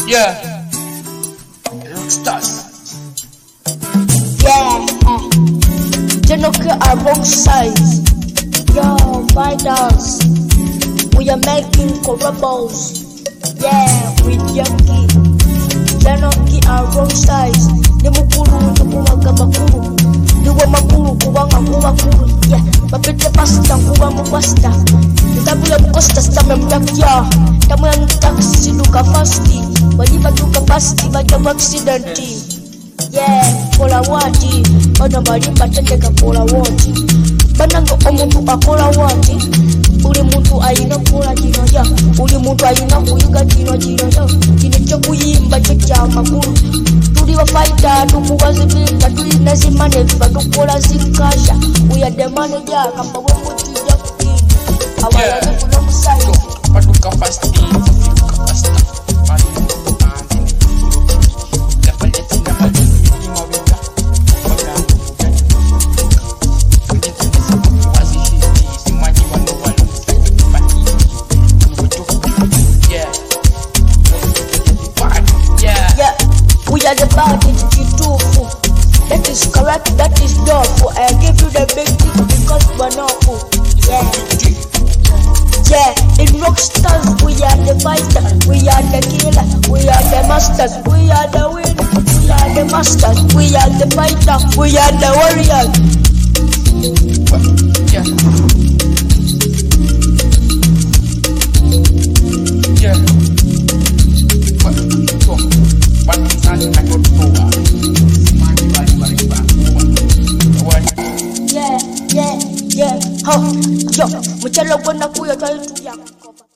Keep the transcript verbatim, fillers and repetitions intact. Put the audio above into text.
Yeah. Rockstars. Yeah. Genoka are both sides. Yo, fighters. We are making corruptions. Yeah, with Yankee. Genoka are both sides. Nimukuru tukuwaga makuru. Niwe makuru kuwanga kuwa kuru. Yeah, mapete pasta kuwa mupasta. Nitabuya mukosta stame mtakya. Tamuya ntaksi duka fasti. Waliba duka fasti baja accidenti. Yeah, kola wati. Bana malimba teteka kola wati. Bananga omuntu akola wati. Uli muntu ayina kola jino ya. Uli muntu ayina kuyiga jino jino ya. Jino chokuyimba chocha makuru. Tuli wa fighter tukuwazi vita. Tuli nazimane viva tukola zikasha. Uya demane ya kamba wemuti ya kutini. Awala zetu na musayo. Paduka fasti. Paduka fasta. We are the bad in Kitufu. That is correct, that is lawful. I give you the big thing because we're not full. Yeah. Yeah, in Rockstars we are the fighter, we are the killer, we are the masters, we are the winner, we are the masters, we are the fighter, we are the warriors. Yeah. Yeah. Yeah, yeah, yeah. Ho, yo, muchalo buena kuya taitu ya.